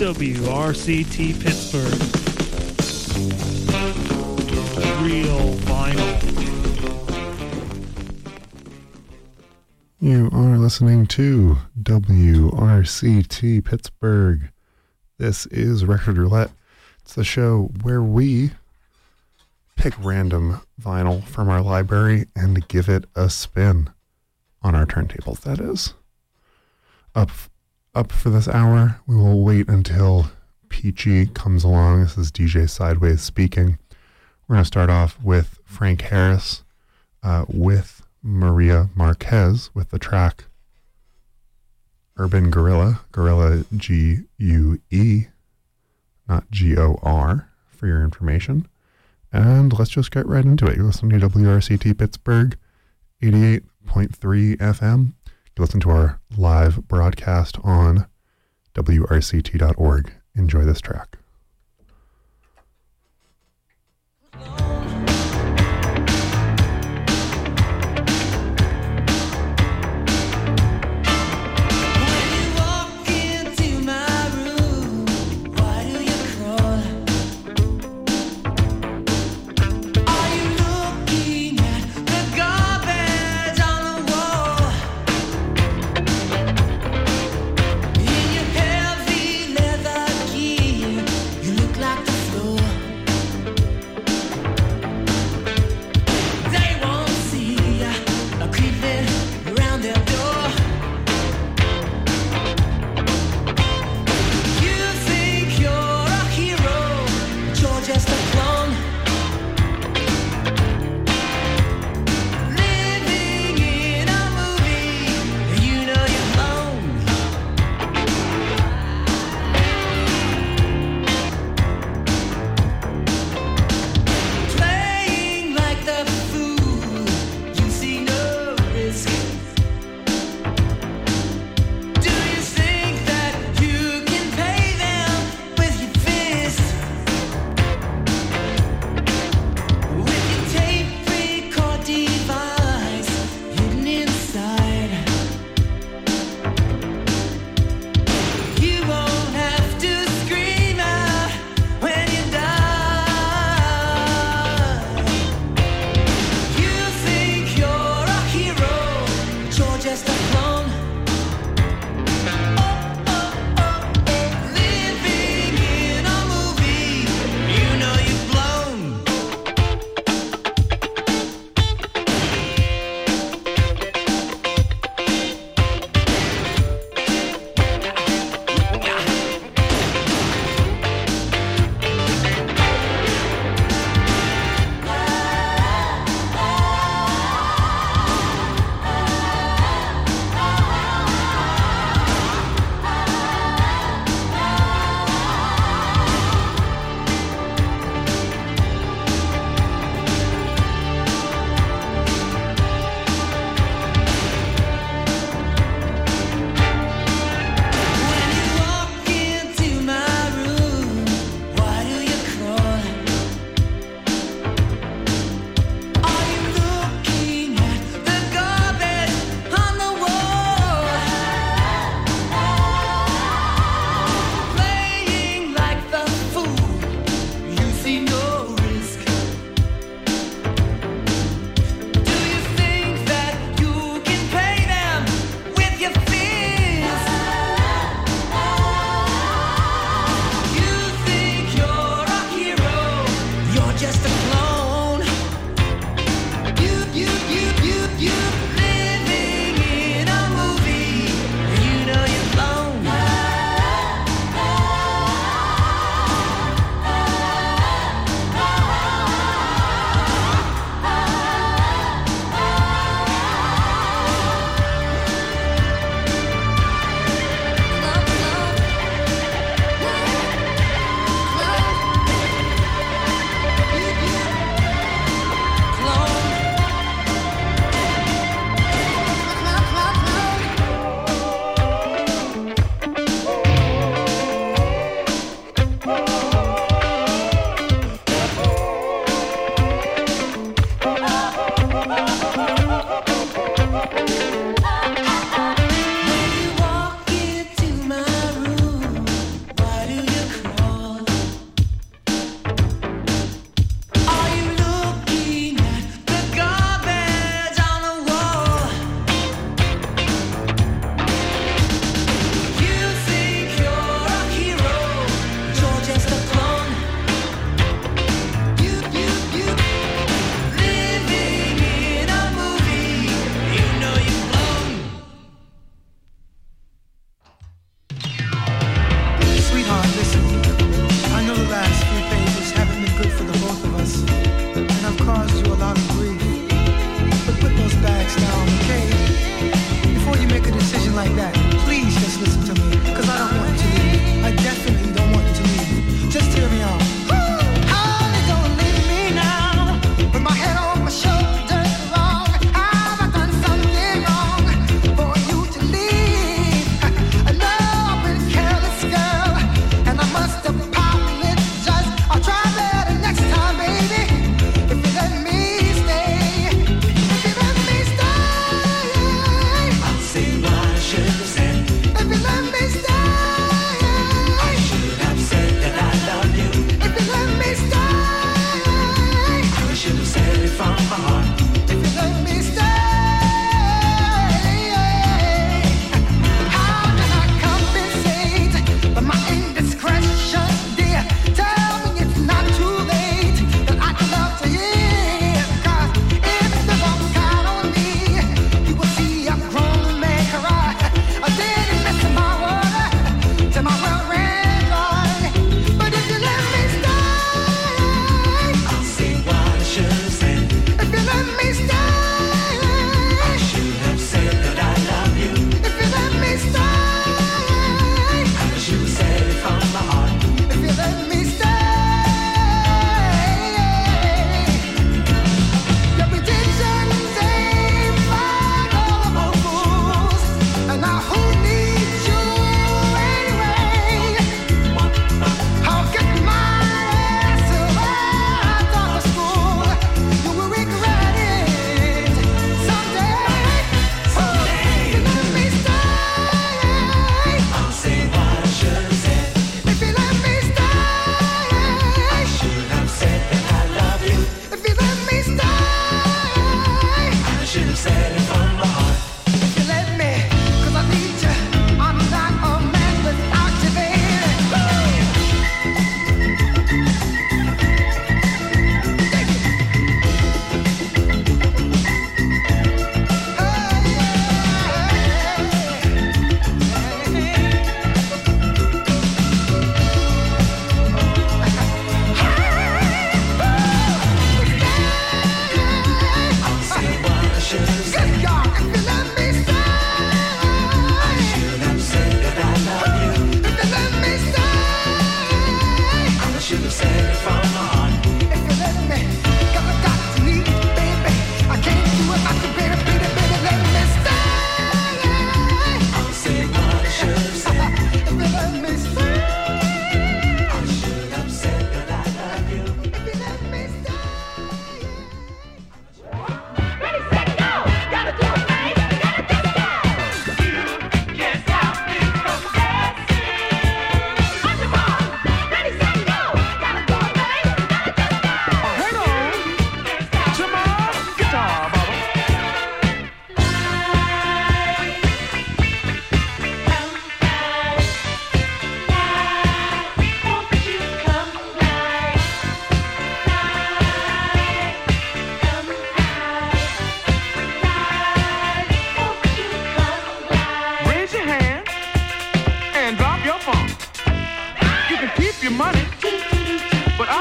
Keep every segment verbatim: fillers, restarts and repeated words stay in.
W R C T Pittsburgh. Real vinyl. You are listening to W R C T Pittsburgh. This is Record Roulette. It's the show where we pick random vinyl from our library and give it a spin on our turntables, that is. Up up for this hour, we will wait until Peachy comes along. This is D J Sideways speaking. We're going to start off with Frank Harris uh, with Maria Marquez with the track Urban Gorilla, Gorilla G U E, not G O R, for your information. And let's just get right into it. You're listening to W R C T Pittsburgh, eighty-eight point three F M. You listen to our live broadcast on W R C T dot org. Enjoy this track. Heavy leather gear.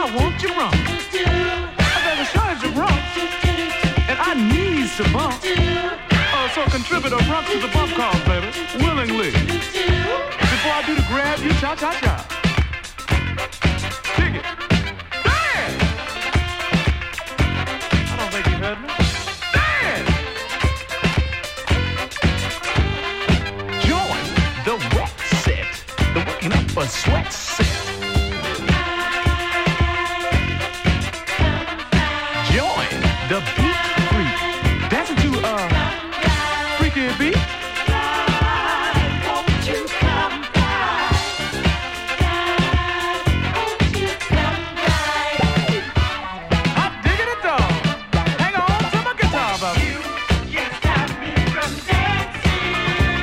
want you wrong. There's a shortage of rum, and I need some bump. Oh, so contribute a rump to the bump calls, baby, willingly. Before I do the grab you, cha-cha-cha. Dig it. Dance! I don't think you heard me. Dance! Join the wet set, the waking up a sweat set. The beat freak, dancing to a freaky beat. Won't you come by? Won't you come by? I'm digging it though. Hang on to my guitar, baby. You can't stop me from dancing.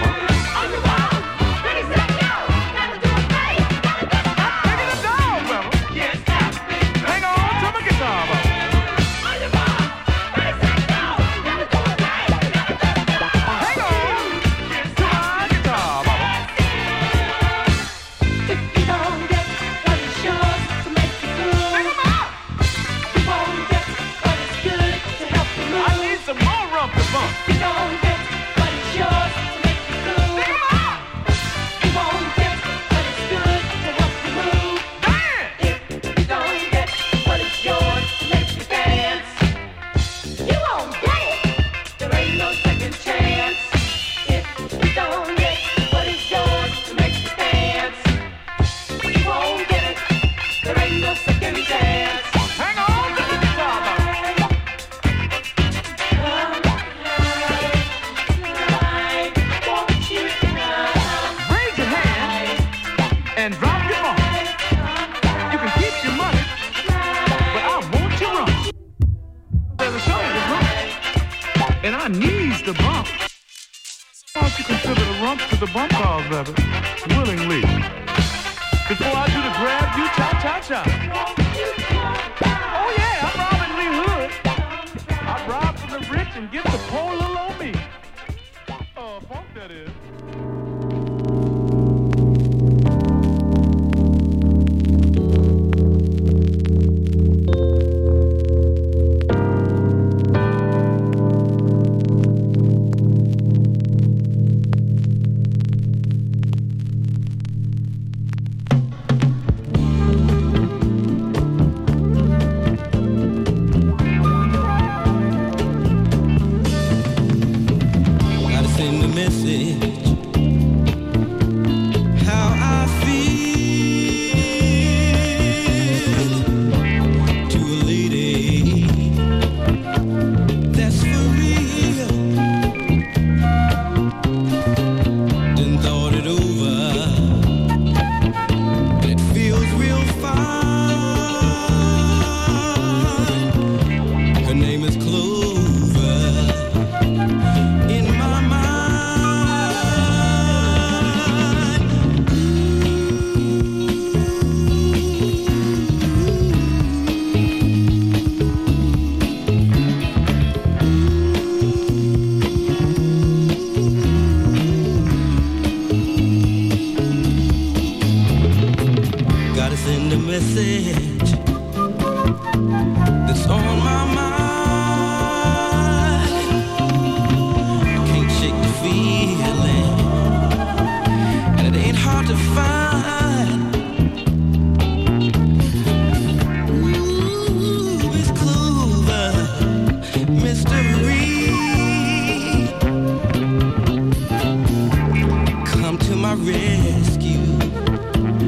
On the wall, ready, set, go. Gotta do it right, gotta get it. I'm digging it down, baby. Can't stop me. Hang on to my guitar, baby.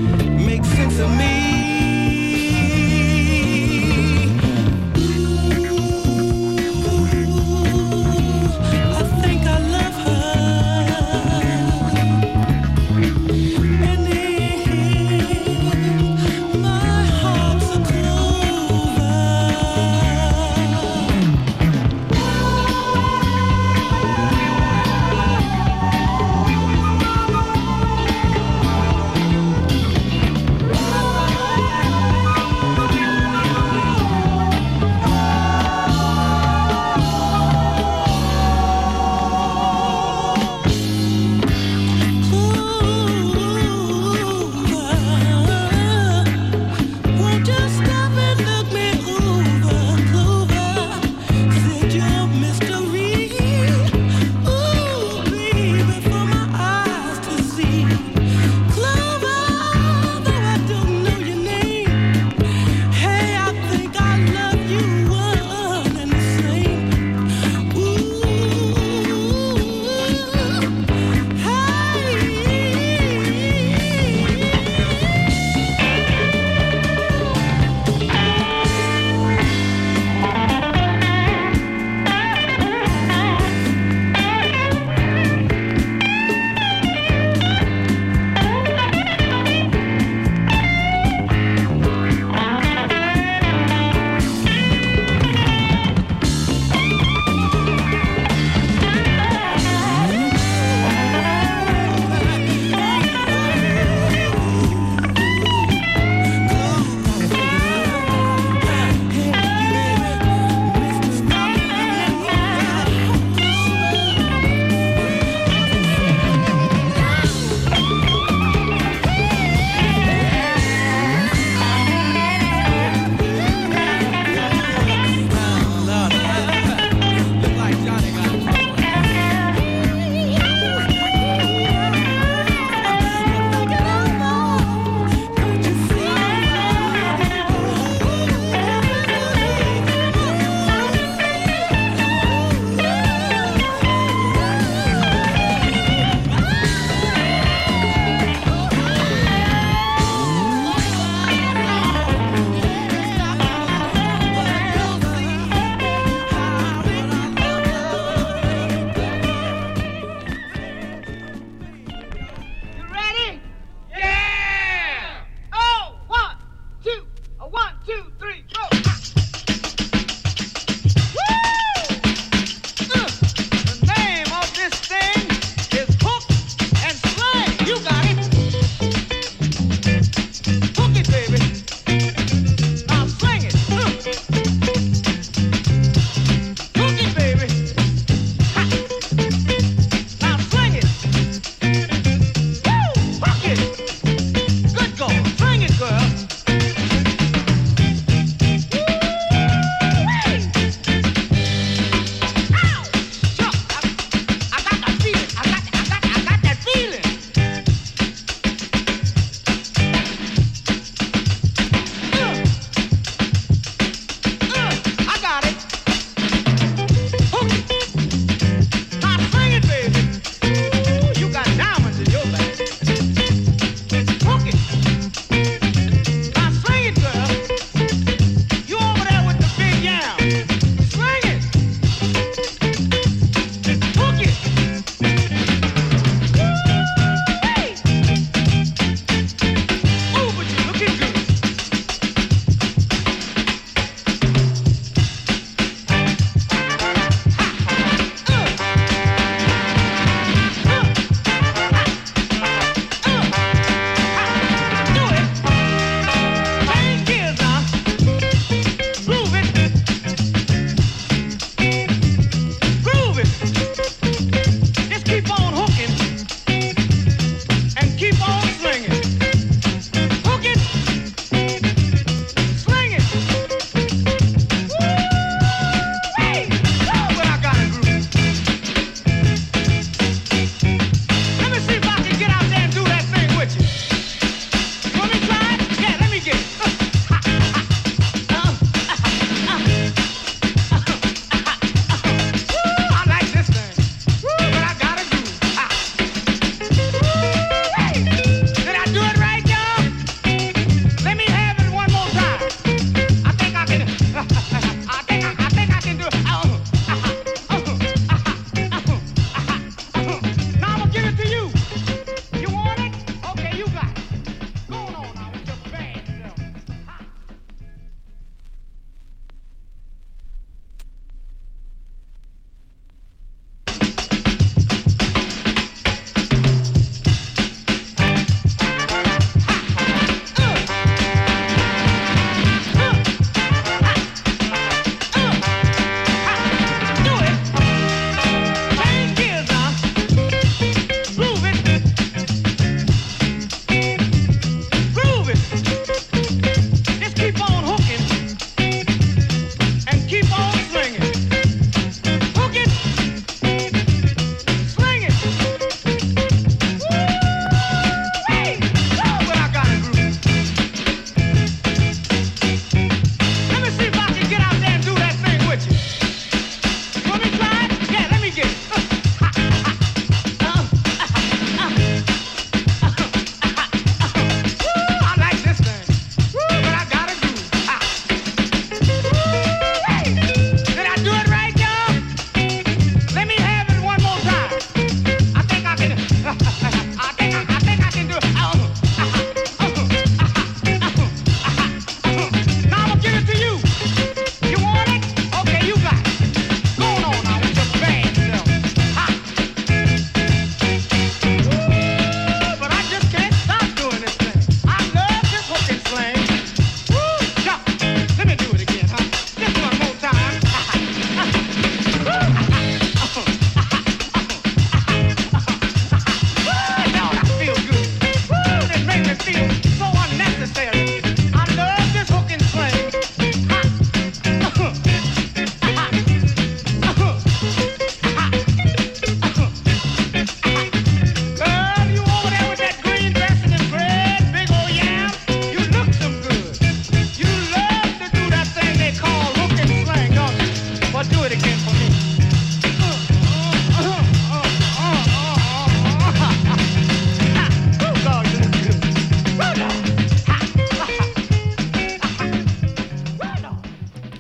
Make sense of me.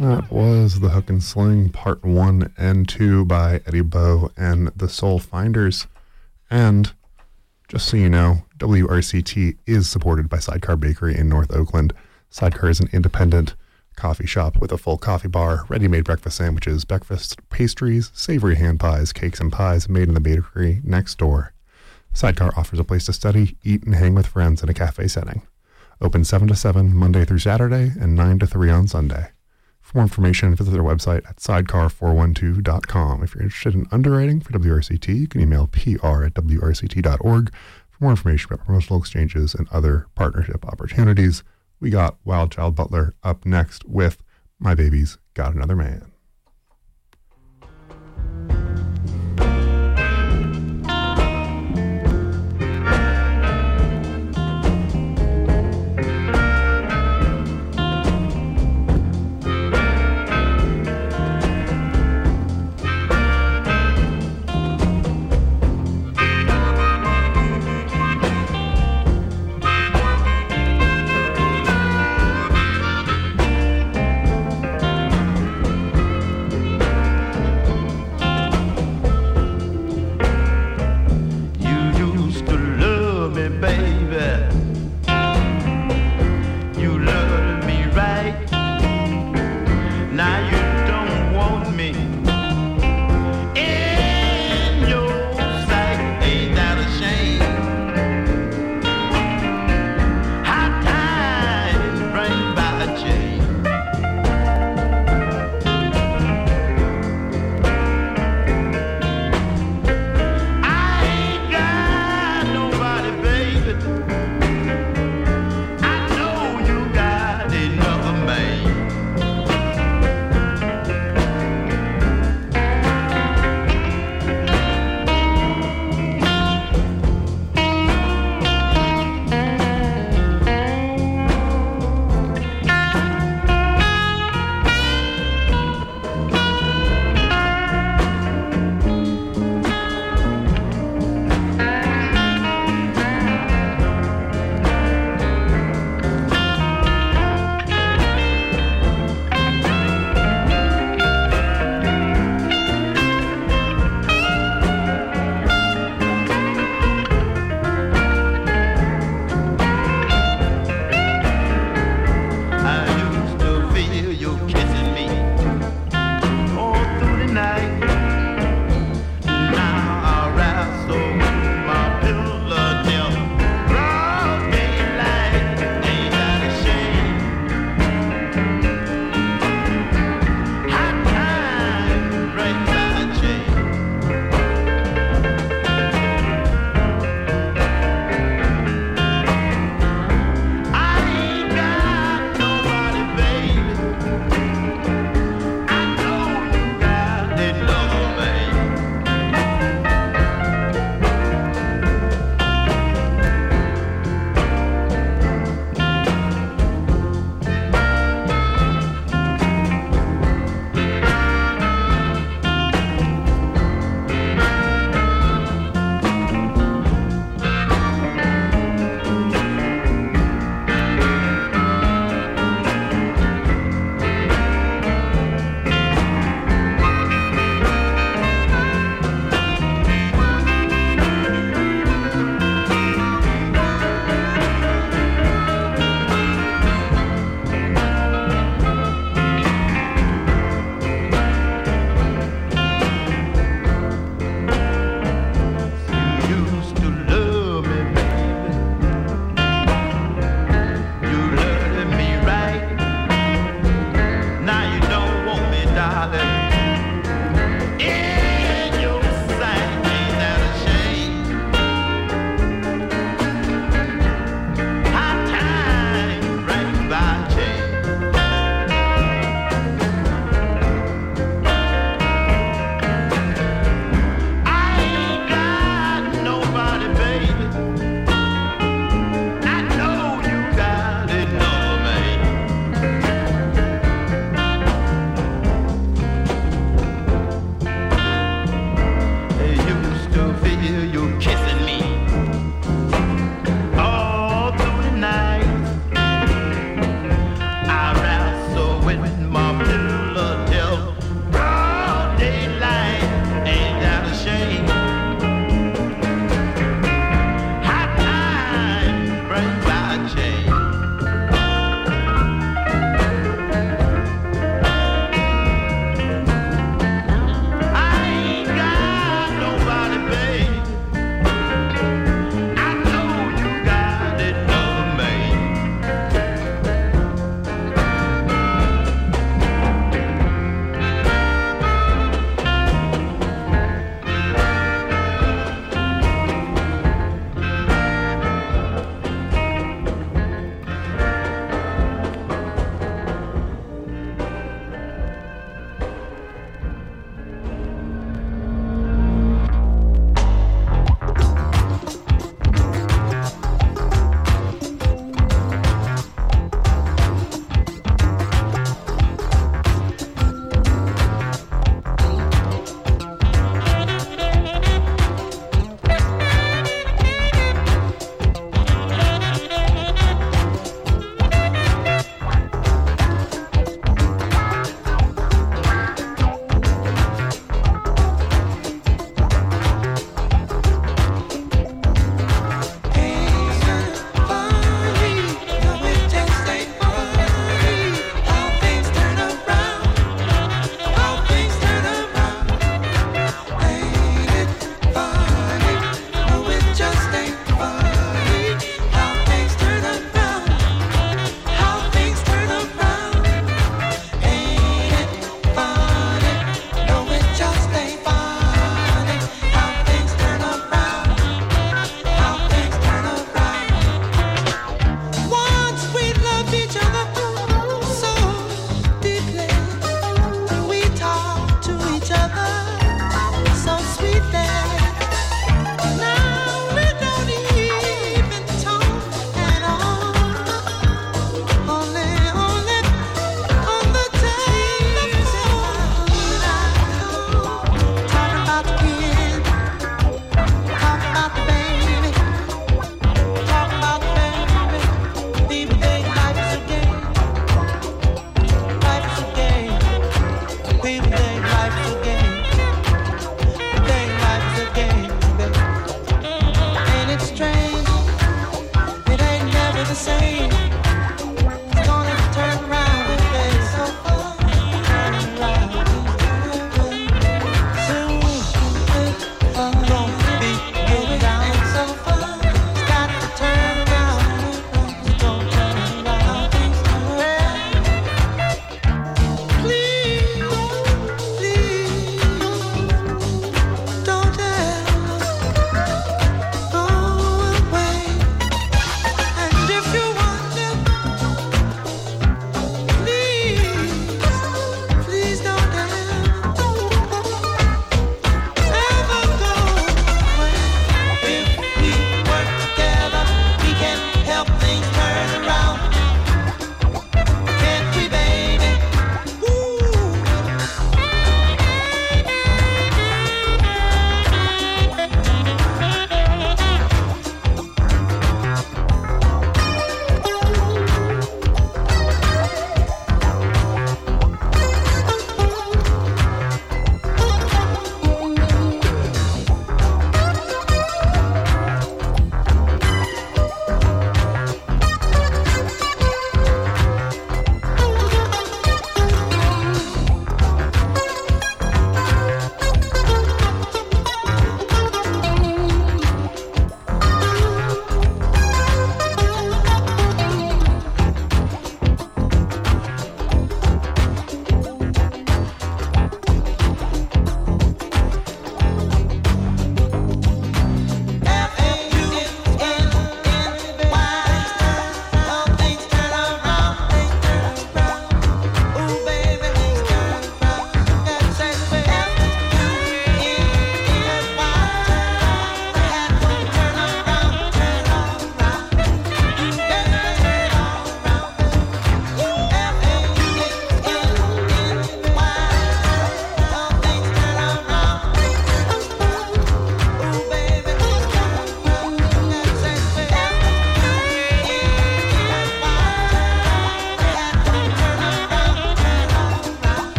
That was The Hook and Sling Part one and two by Eddie Bow and the Soul Finders. And just so you know, W R C T is supported by Sidecar Bakery in North Oakland. Sidecar is an independent coffee shop with a full coffee bar, ready-made breakfast sandwiches, breakfast pastries, savory hand pies, cakes and pies made in the bakery next door. Sidecar offers a place to study, eat, and hang with friends in a cafe setting. Open seven to seven Monday through Saturday and nine to three on Sunday. For more information, visit their website at sidecar four one two dot com. If you're interested in underwriting for W R C T, you can email P R at W R C T dot org for more information about promotional exchanges and other partnership opportunities. We got Wild Child Butler up next with My Baby's Got Another Man. My pillow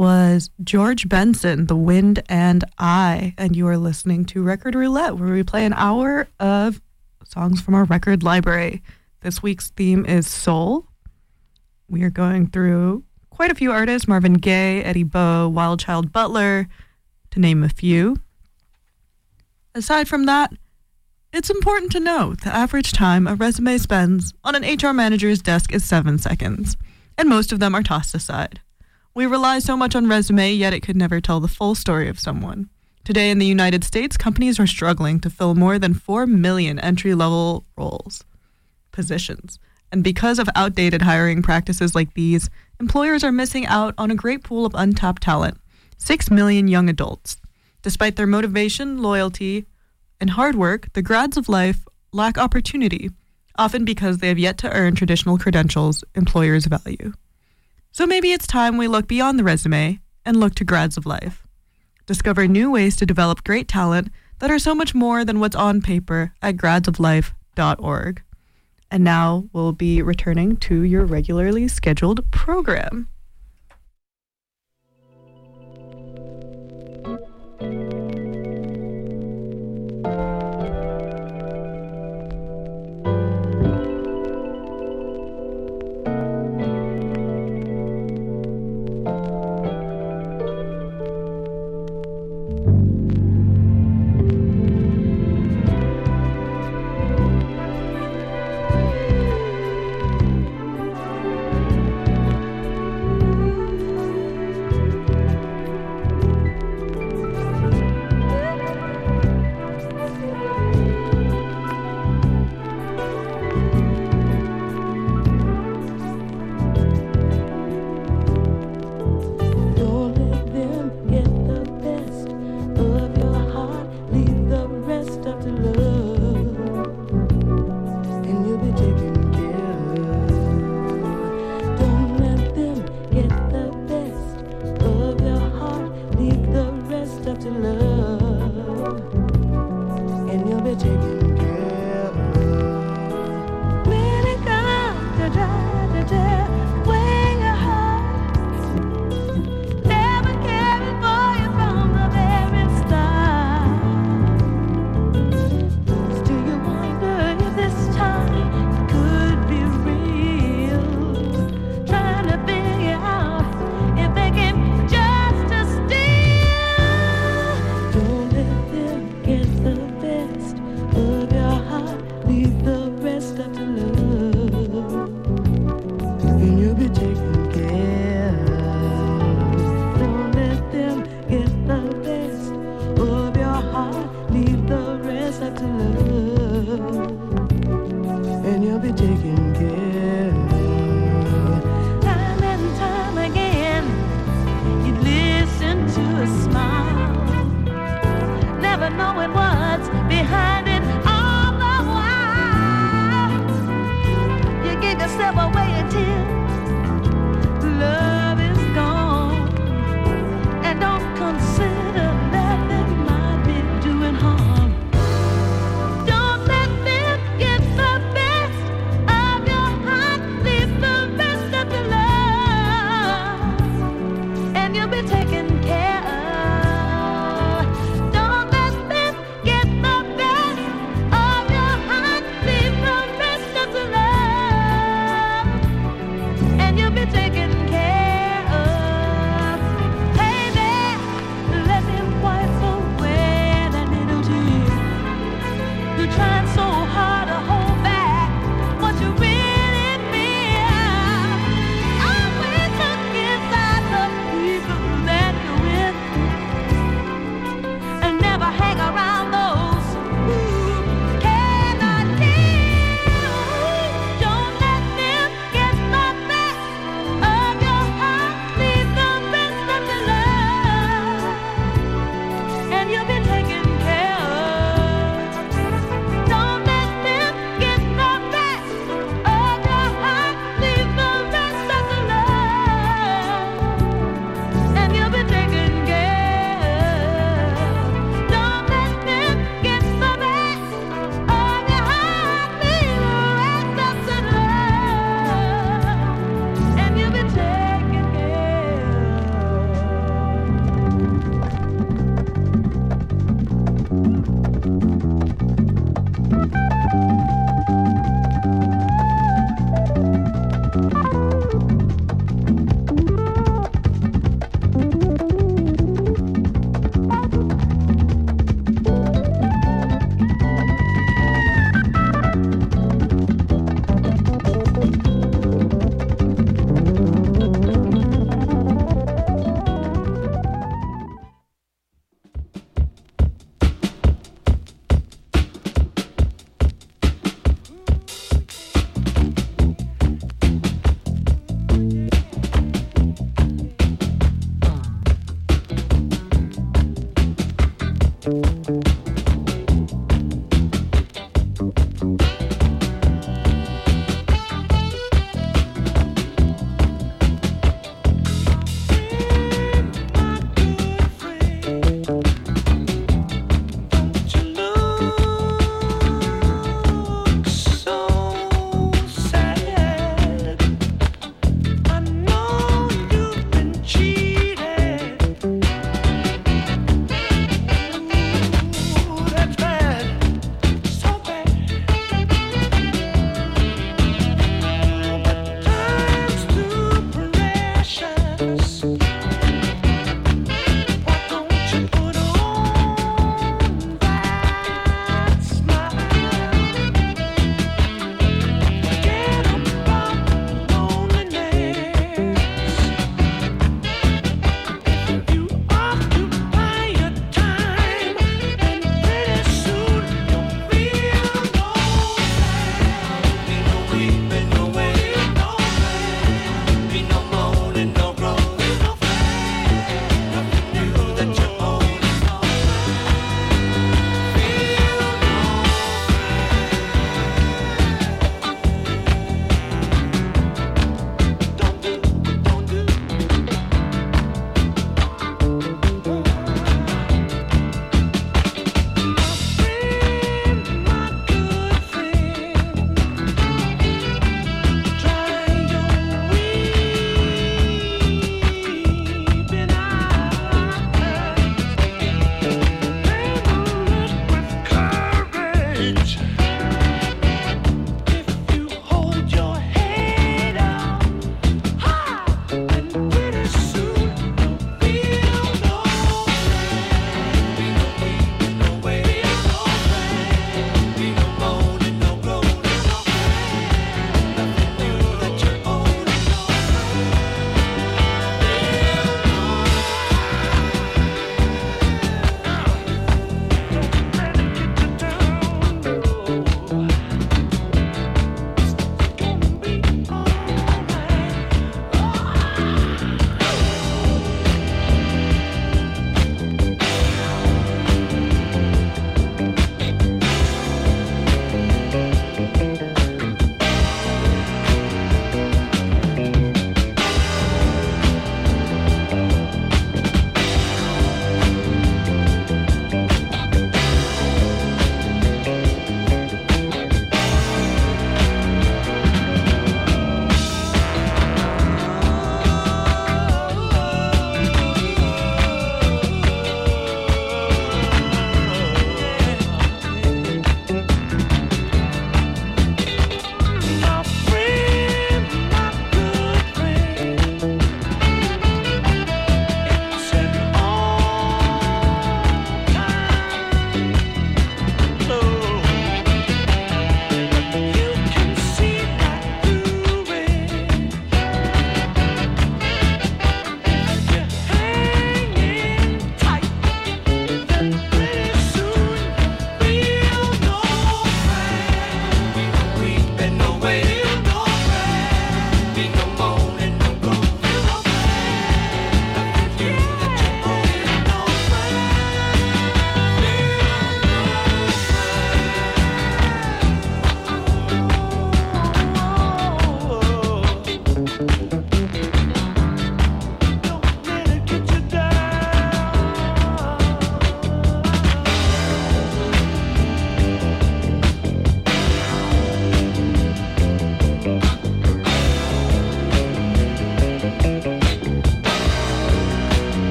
was George Benson, The Wind and I, and you are listening to Record Roulette, where we play an hour of songs from our record library. This week's theme is soul. We are going through quite a few artists: Marvin Gaye, Eddie Bo, Wild Child Butler, to name a few. Aside from that, it's important to know the average time a resume spends on an H R manager's desk is seven seconds, and most of them are tossed aside. We rely so much on resume, yet it could never tell the full story of someone. Today in the United States, companies are struggling to fill more than four million entry-level roles, positions. And because of outdated hiring practices like these, employers are missing out on a great pool of untapped talent, six million young adults. Despite their motivation, loyalty, and hard work, the grads of life lack opportunity, often because they have yet to earn traditional credentials employers value. So maybe it's time we look beyond the resume and look to grads of life. Discover new ways to develop great talent that are so much more than what's on paper at grads of life dot org. And now we'll be returning to your regularly scheduled program.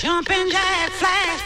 Jumping jack flash.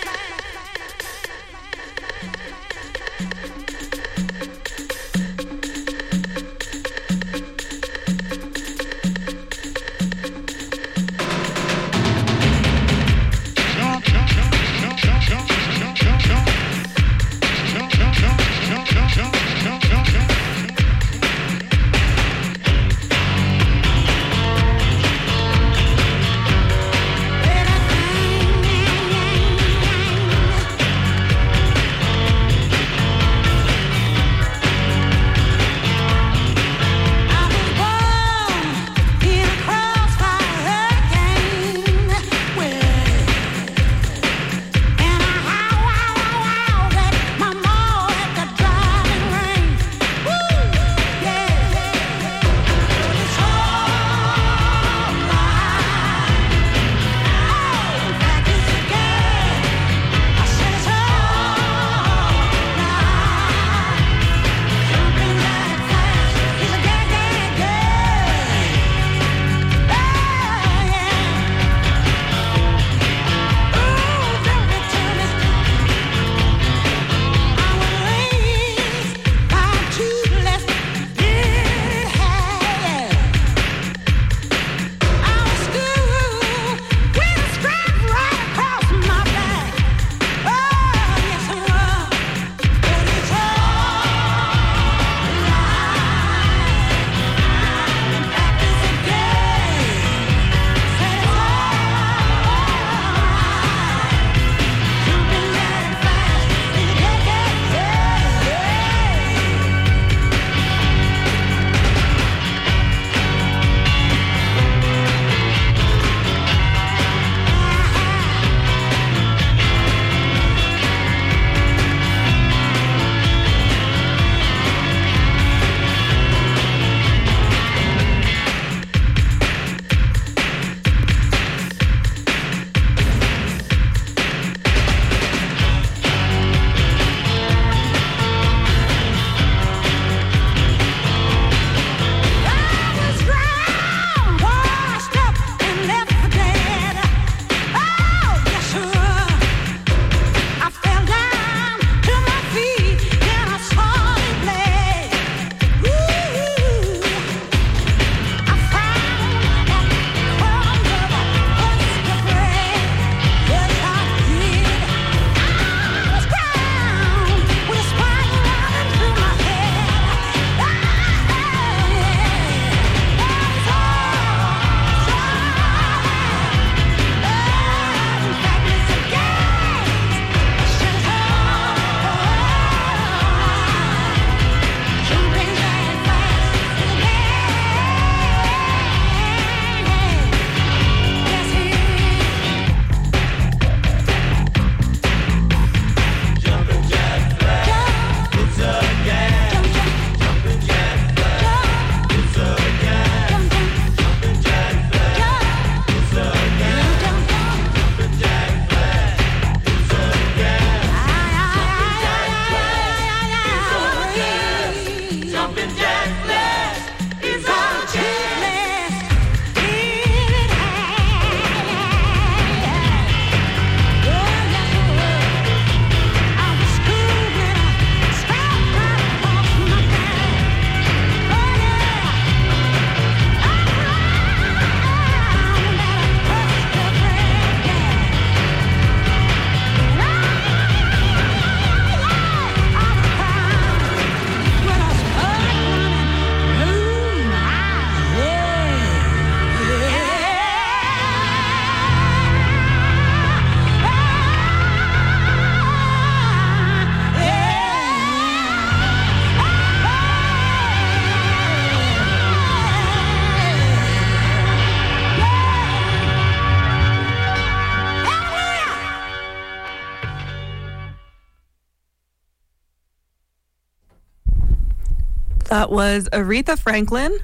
That was Aretha Franklin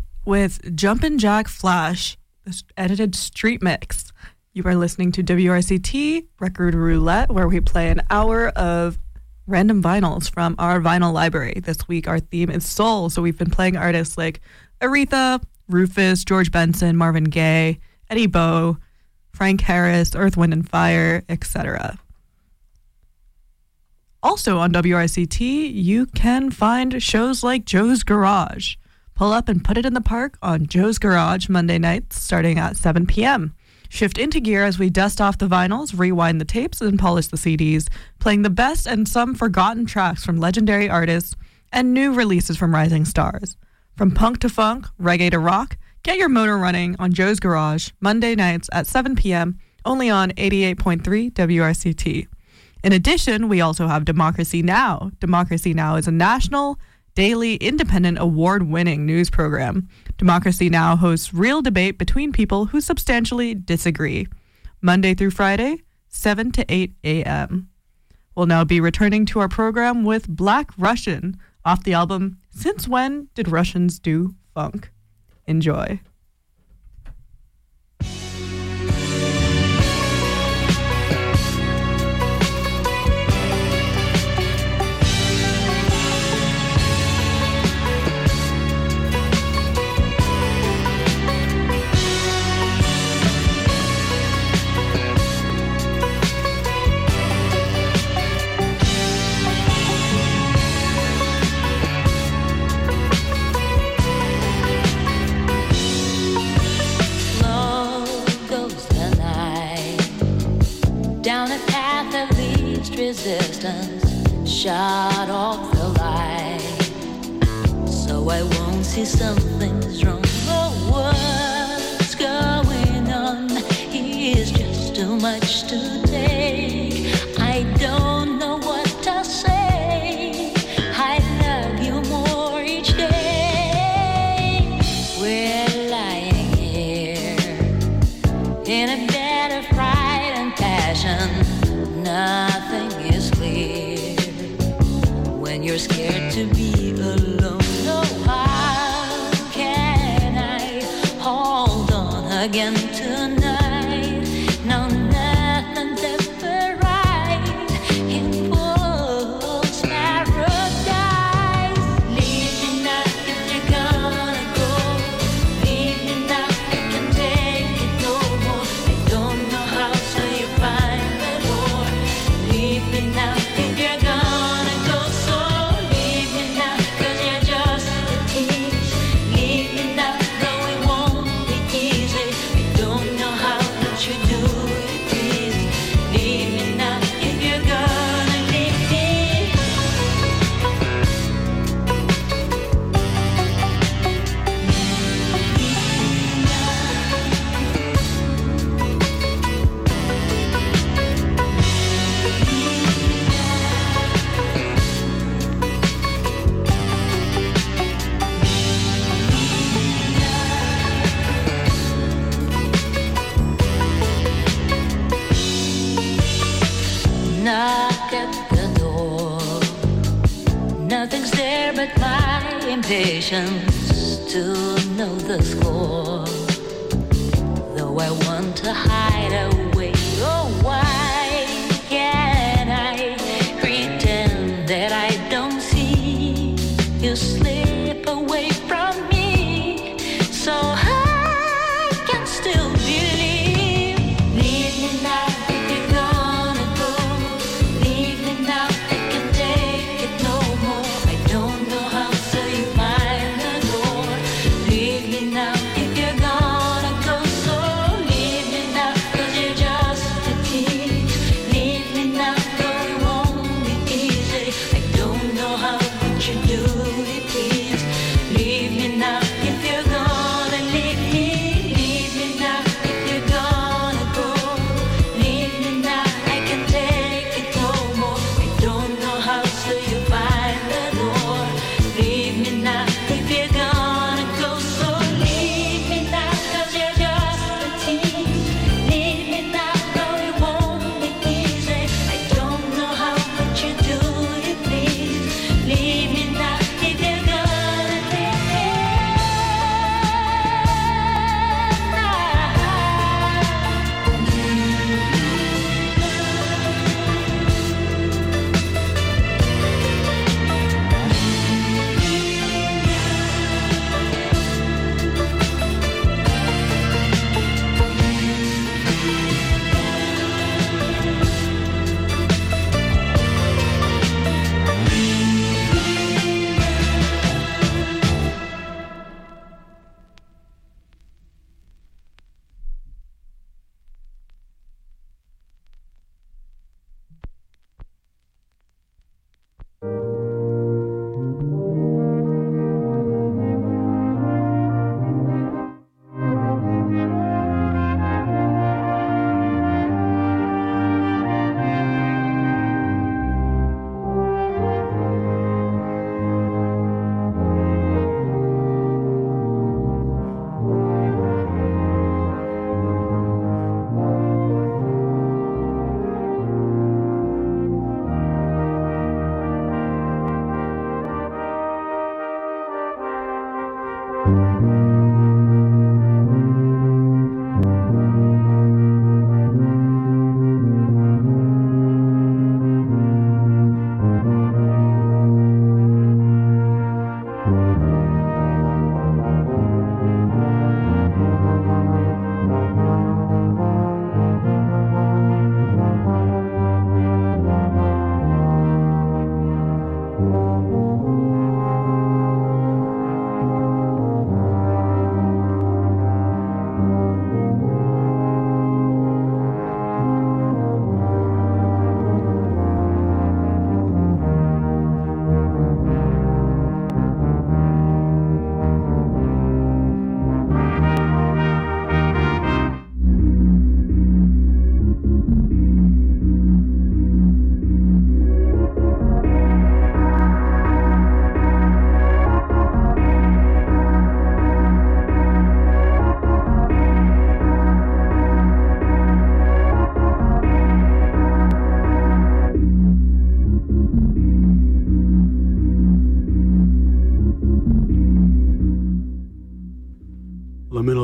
with Jumpin' Jack Flash, this edited street mix. You are listening to W R C T Record Roulette, where we play an hour of random vinyls from our vinyl library. This week, our theme is soul, so we've been playing artists like Aretha, Rufus, George Benson, Marvin Gaye, Eddie Bowe, Frank Harris, Earth, Wind and Fire, et cetera. Also on W R C T, you can find shows like Joe's Garage. Pull up and put it in the park on Joe's Garage Monday nights starting at seven p.m. Shift into gear as we dust off the vinyls, rewind the tapes, and polish the C Ds, playing the best and some forgotten tracks from legendary artists and new releases from rising stars. From punk to funk, reggae to rock, get your motor running on Joe's Garage Monday nights at seven p.m. only on eighty-eight point three W R C T. In addition, we also have Democracy Now! Democracy Now! Is a national, daily, independent, award-winning news program. Democracy Now! Hosts real debate between people who substantially disagree. Monday through Friday, seven to eight a.m. We'll now be returning to our program with Black Russian off the album Since When Did Russians Do Funk? Enjoy. Resistance shut off the light, so I won't see something's wrong. Oh, what's going on? It's just too much to take. I don't know what to say. I love you more each day. We're lying here in a bed of pride and passion. Nothing is clear when you're scared to be alone. Oh, how can I hold on again tonight? No, nothing desperate. Impulse paradise. Leave me now if you're gonna go. Leave me now, I can take it no more. I don't know how, so you find the door. Leave me now if you're gonna go, so leave me now, cause you're just a tease. Leave me now, though it won't be easy. I don't know how, but you do it, please. Leave me now if you're gonna leave me. Knock at the door. Nothing's there but my impatience to know the score. Though I want to hide away, oh, why can't I pretend that I don't see you slip away from me, so I can still believe. Leave me now if you're gonna go. Leave me now, I can take it no more. I don't know how, so you find the door. Leave me now if you're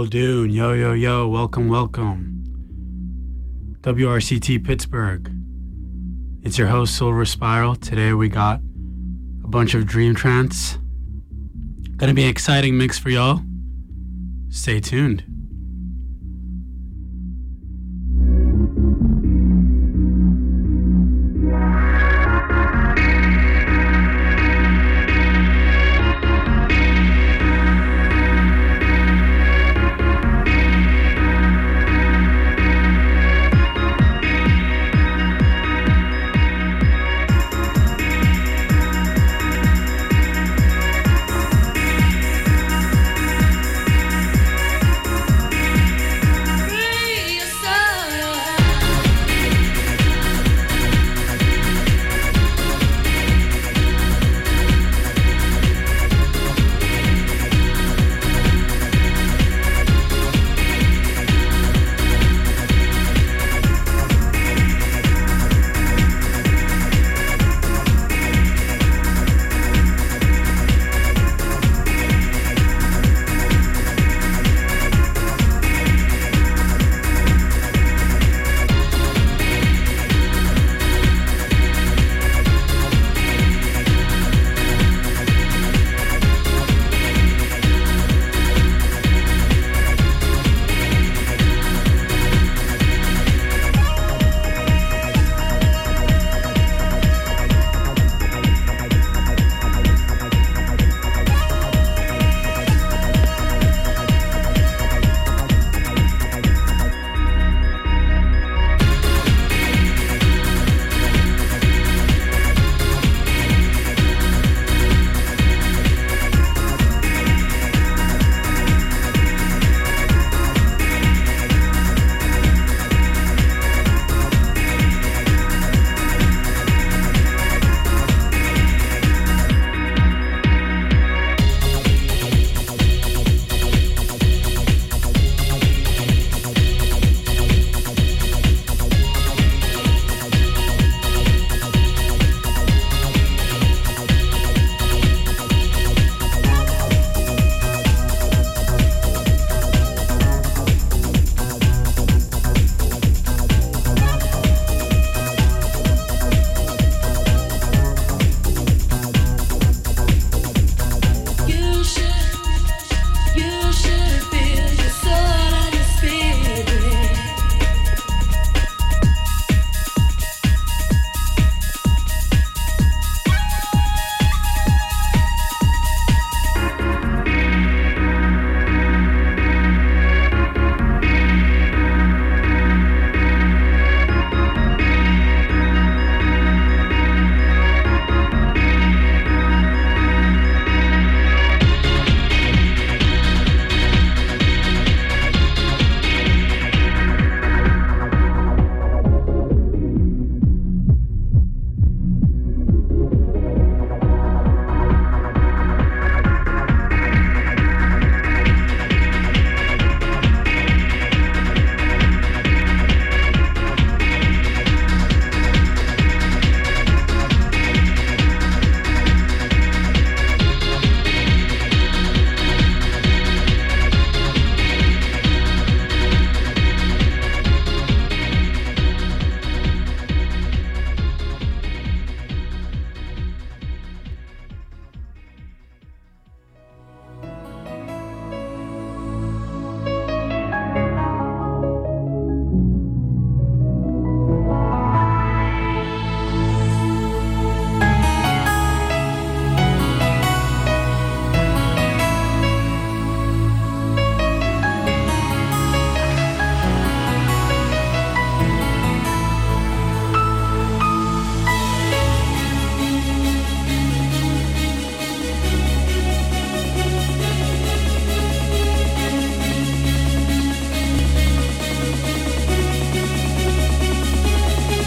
dude? Yo, yo, yo. Welcome, welcome. W R C T Pittsburgh. It's your host, Silver Spiral. Today we got a bunch of Dream Trance. Gonna be an exciting mix for y'all. Stay tuned.